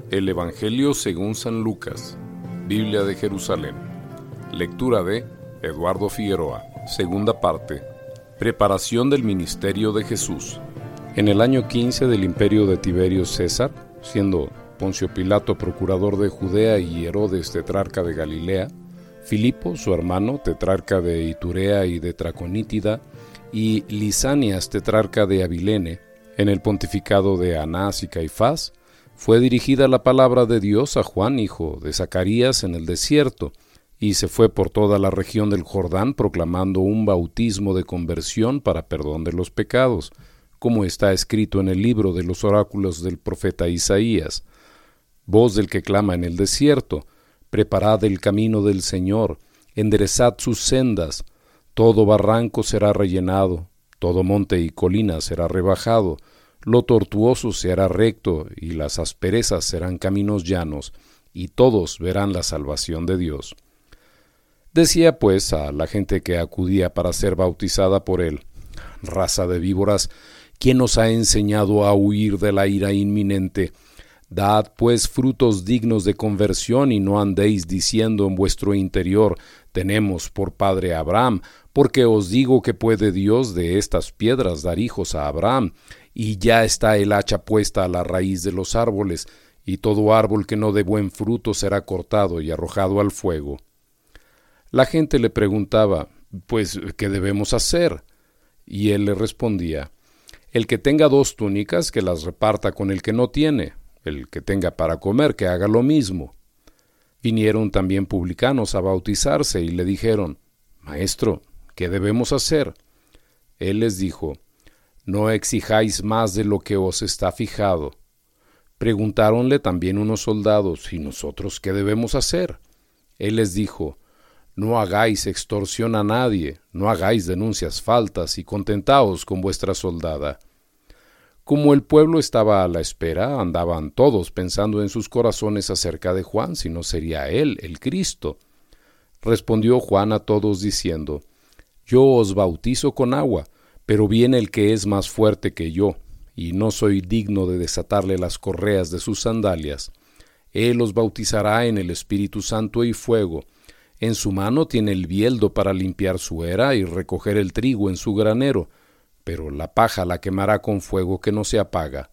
El Evangelio según San Lucas, Biblia de Jerusalén. Lectura de Eduardo Figueroa. Segunda parte. Preparación del ministerio de Jesús. En el año 15 del imperio de Tiberio César, siendo Poncio Pilato procurador de Judea y Herodes tetrarca de Galilea, Filipo, su hermano, tetrarca de Iturea y de Traconítida, y Lisanias, tetrarca de Abilene, en el pontificado de Anás y Caifás, fue dirigida la palabra de Dios a Juan, hijo de Zacarías, en el desierto, y se fue por toda la región del Jordán proclamando un bautismo de conversión para perdón de los pecados, como está escrito en el libro de los oráculos del profeta Isaías. Voz del que clama en el desierto: preparad el camino del Señor, enderezad sus sendas, todo barranco será rellenado, todo monte y colina será rebajado, lo tortuoso se hará recto, y las asperezas serán caminos llanos, y todos verán la salvación de Dios. Decía pues a la gente que acudía para ser bautizada por él: raza de víboras, ¿quién os ha enseñado a huir de la ira inminente? Dad pues frutos dignos de conversión, y no andéis diciendo en vuestro interior: tenemos por padre a Abraham, porque os digo que puede Dios de estas piedras dar hijos a Abraham. Y ya está el hacha puesta a la raíz de los árboles, y todo árbol que no dé buen fruto será cortado y arrojado al fuego. La gente le preguntaba: pues, ¿qué debemos hacer? Y él le respondía: el que tenga 2 túnicas, que las reparta con el que no tiene; el que tenga para comer, que haga lo mismo. Vinieron también publicanos a bautizarse, y le dijeron: Maestro, ¿qué debemos hacer? Él les dijo: no exijáis más de lo que os está fijado. Preguntáronle también unos soldados: ¿y nosotros qué debemos hacer? Él les dijo: no hagáis extorsión a nadie, no hagáis denuncias faltas, y contentaos con vuestra soldada. Como el pueblo estaba a la espera, andaban todos pensando en sus corazones acerca de Juan, si no sería él el Cristo. Respondió Juan a todos diciendo: yo os bautizo con agua, pero viene el que es más fuerte que yo, y no soy digno de desatarle las correas de sus sandalias. Él os bautizará en el Espíritu Santo y fuego. En su mano tiene el bieldo para limpiar su era y recoger el trigo en su granero, pero la paja la quemará con fuego que no se apaga.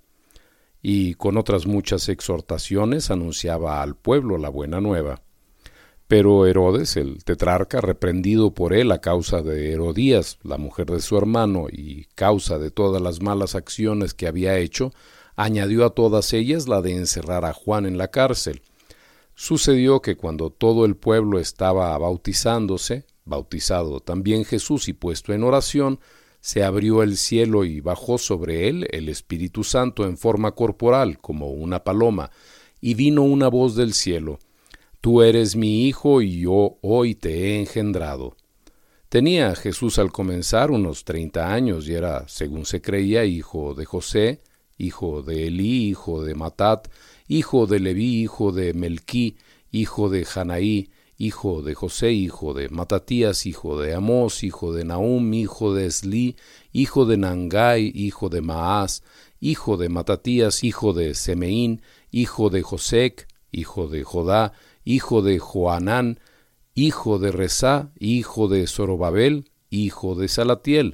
Y con otras muchas exhortaciones anunciaba al pueblo la buena nueva. Pero Herodes, el tetrarca, reprendido por él a causa de Herodías, la mujer de su hermano, y causa de todas las malas acciones que había hecho, añadió a todas ellas la de encerrar a Juan en la cárcel. Sucedió que cuando todo el pueblo estaba bautizándose, bautizado también Jesús y puesto en oración, se abrió el cielo y bajó sobre él el Espíritu Santo en forma corporal, como una paloma, y vino una voz del cielo: Tú eres mi Hijo, y yo hoy te he engendrado. Tenía Jesús al comenzar unos 30 años, y era, según se creía, hijo de José, hijo de Elí, hijo de Matat, hijo de Leví, hijo de Melquí, hijo de Janaí, hijo de José, hijo de Matatías, hijo de Amós, hijo de Nahum, hijo de Esli, hijo de Nangai, hijo de Maás, hijo de Matatías, hijo de Semeín, hijo de Josec, hijo de Jodá, hijo de Joanán, hijo de Resá, hijo de Zorobabel, hijo de Salatiel,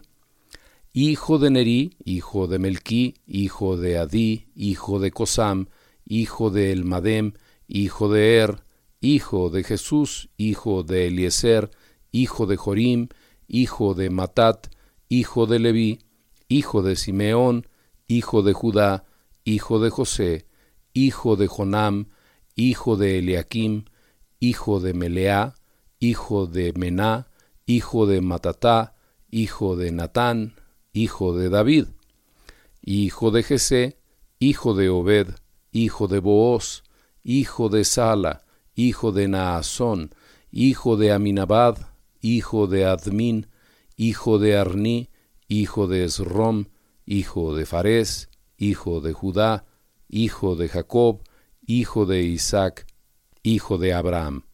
hijo de Nerí, hijo de Melquí, hijo de Adí, hijo de Cosam, hijo de Elmadem, hijo de Er, hijo de Jesús, hijo de Eliezer, hijo de Jorim, hijo de Matat, hijo de Leví, hijo de Simeón, hijo de Judá, hijo de José, hijo de Jonam, hijo de Eliakim, hijo de Meleá, hijo de Mená, hijo de Matatá, hijo de Natán, hijo de David, hijo de Jesé, hijo de Obed, hijo de Booz, hijo de Sala, hijo de Naasón, hijo de Aminabad, hijo de Admín, hijo de Arní, hijo de Esrom, hijo de Farés, hijo de Judá, hijo de Jacob, hijo de Isaac, hijo de Abraham,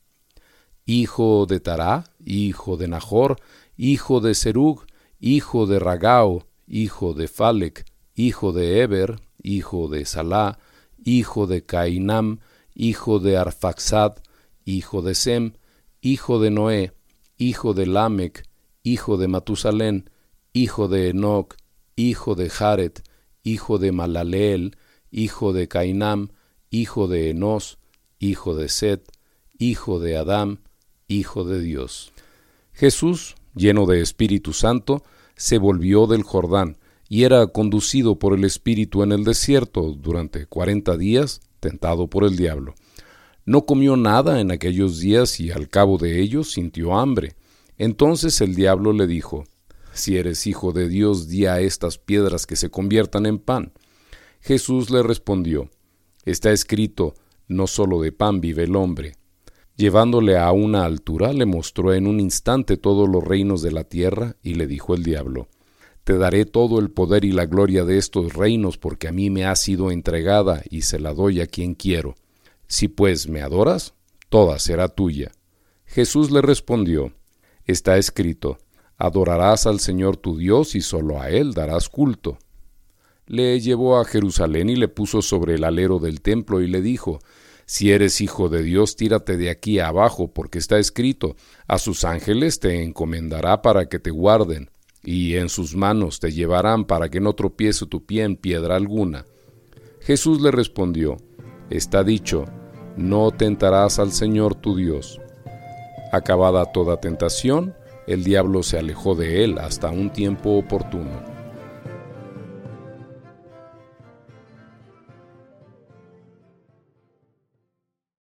hijo de Tará, hijo de Nahor, hijo de Serug, hijo de Ragau, hijo de Falec, hijo de Eber, hijo de Salá, hijo de Cainam, hijo de Arfaxad, hijo de Sem, hijo de Noé, hijo de Lamec, hijo de Matusalén, hijo de Enoc, hijo de Jared, hijo de Malaleel, hijo de Cainam, hijo de Enos, hijo de Set, hijo de Adam, hijo de Dios. Jesús, lleno de Espíritu Santo, se volvió del Jordán, y era conducido por el Espíritu en el desierto durante 40 días, tentado por el diablo. No comió nada en aquellos días y al cabo de ellos sintió hambre. Entonces el diablo le dijo: «Si eres hijo de Dios, di a estas piedras que se conviertan en pan». Jesús le respondió: «Está escrito, no solo de pan vive el hombre». Llevándole a una altura, le mostró en un instante todos los reinos de la tierra, y le dijo el diablo: «Te daré todo el poder y la gloria de estos reinos, porque a mí me ha sido entregada, y se la doy a quien quiero. Si pues me adoras, toda será tuya». Jesús le respondió: «Está escrito, adorarás al Señor tu Dios, y solo a Él darás culto». Le llevó a Jerusalén y le puso sobre el alero del templo, y le dijo: «Si eres hijo de Dios, tírate de aquí abajo, porque está escrito, a sus ángeles te encomendará para que te guarden, y en sus manos te llevarán para que no tropiece tu pie en piedra alguna». Jesús le respondió: «Está dicho, no tentarás al Señor tu Dios». Acabada toda tentación, el diablo se alejó de él hasta un tiempo oportuno.